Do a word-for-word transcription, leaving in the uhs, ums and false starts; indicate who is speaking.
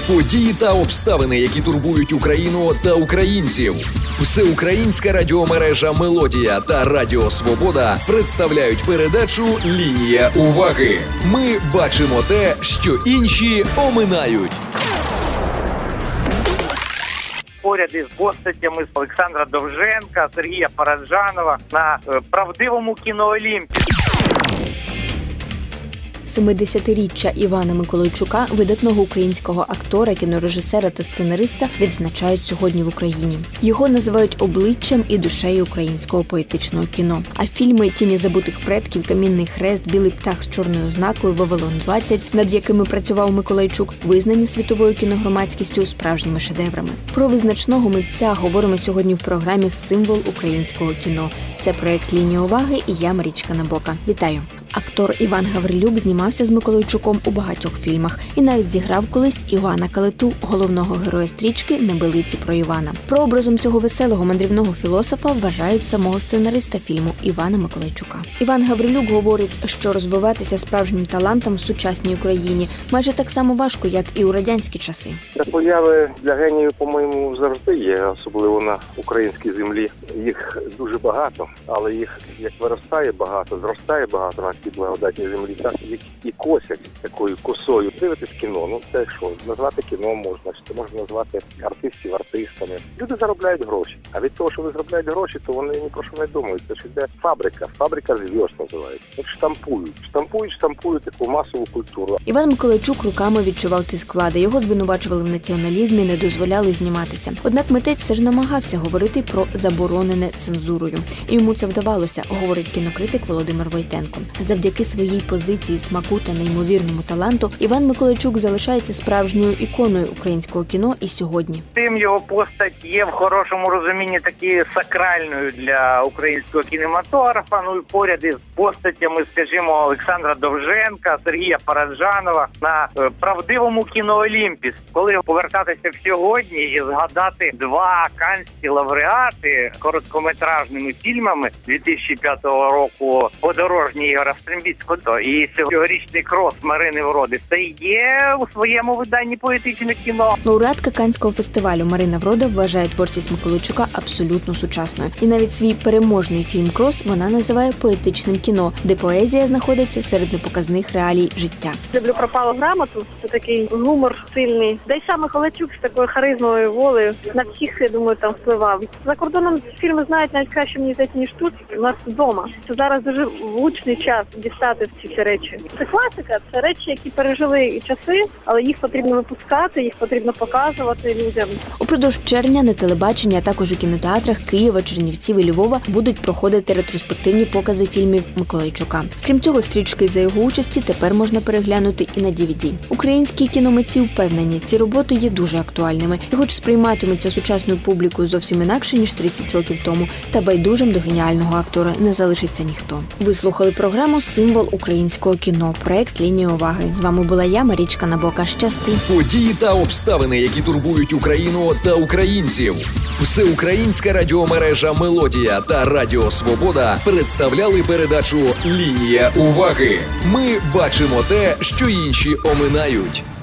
Speaker 1: Події та обставини, які турбують Україну та українців. Всеукраїнська радіомережа «Мелодія» та Радіо Свобода представляють передачу «Лінія уваги». Ми бачимо те, що інші оминають.
Speaker 2: Поряд із постатями Олександра Довженка, Сергія Параджанова на правдивому кіноолімпі.
Speaker 3: семидесятиріччя Івана Миколайчука, видатного українського актора, кінорежисера та сценариста, відзначають сьогодні в Україні. Його називають обличчям і душею українського поетичного кіно. А фільми «Тіні забутих предків», «Камінний хрест», «Білий птах з чорною ознакою», «Вавилон-двадцять», над якими працював Миколайчук, визнані світовою кіногромадськістю справжніми шедеврами. Про визначного митця говоримо сьогодні в програмі «Символ українського кіно». Це проєкт «Лінія уваги» і я, Марічка Набока. Вітаю! Актор Іван Гаврилюк знімався з Миколайчуком у багатьох фільмах і навіть зіграв колись Івана Калиту, головного героя стрічки «Небелиці про Івана». Прообразом цього веселого мандрівного філософа вважають самого сценариста фільму Івана Миколайчука. Іван Гаврилюк говорить, що розвиватися справжнім талантом в сучасній Україні майже так само важко, як і у радянські часи.
Speaker 4: Для появи для геніїв, по-моєму, завжди є, особливо на українській землі. Їх дуже багато, але їх як виростає багато, зростає багато на цій благодатній землі, так їх і косять такою косою. Дивитись кіно, ну це що, назвати кіно можна, чи це можна назвати артистів артистами. Люди заробляють гроші, а від того, що ви заробляють гроші, то вони ні про що не думають. Це ж іде фабрика, фабрика зв'язд називається. От штампують, штампують, штампують таку масову культуру.
Speaker 3: Іван Миколайчук руками відчував тиск влади, його звинувачували в націоналізмі, не дозволяли зніматися. Однак митець все ж намагався говорити про заборонене цензурою. І йому це вдавалося, говорить кінокритик Володимир Войтенко. Завдяки своїй позиції, смаку та неймовірному таланту Іван Миколайчук залишається справжньою іконою українського кіно і сьогодні.
Speaker 2: Тим його постать є в хорошому розумінні такі сакральною для українського кінематографа. Ну і поряд із постатями, скажімо, Олександра Довженка, Сергія Параджанова на правдивому кіноолімпі. Коли повертатися в сьогодні і згадати два канські лауреати короткометражними фільмами дві тисячі п'ятого року «Подорожній» Ігоря Стрембіцького і цьогорічний «Крос» Марини Вроди. Це є у своєму виданні поетичне кіно.
Speaker 3: Лауреатка Канського фестивалю Марина Врода вважає творчість Миколайчука абсолютно сучасною. І навіть свій переможний фільм «Крос» вона називає поетичним кіно, де поезія знаходиться серед непоказних реалій життя.
Speaker 5: Люблю «Пропалу грамоту». Це такий гумор сильний. Де й сам Миколайчук з такою харизмою, волею на всіх, я думаю, там впливав. За кордоном фільми знають навіть краще, мені здається, ніж тут. У нас вдома. Це зараз дуже влучний час дістати всі ці речі. Це класика, це речі, які пережили і часи, але їх потрібно випускати, їх потрібно показувати людям.
Speaker 3: Упродовж червня на телебаченні, а також у кінотеатрах Києва, Чернівців і Львова будуть проходити ретроспективні покази фільмів Миколайчука. Крім цього, стрічки за його участі тепер можна переглянути і на ді ві ді. Українські кіномитці впевнені, ці роботи є дуже актуальними. І хоч сприйматиметься сучасною публікою зовсім інакше, ніж тридцять років тому, та байдужим до геніального актора не залишиться ніхто. Ви слухали програму «Символ українського кіно», проєкт «Лінія уваги». З вами була я, Марічка Набока. Щасти!
Speaker 1: Події та обставини, які турбують Україну та українців. Всеукраїнська радіомережа «Мелодія» та Радіо Свобода представляли передачу «Лінія уваги». Ми бачимо те, що інші оминають.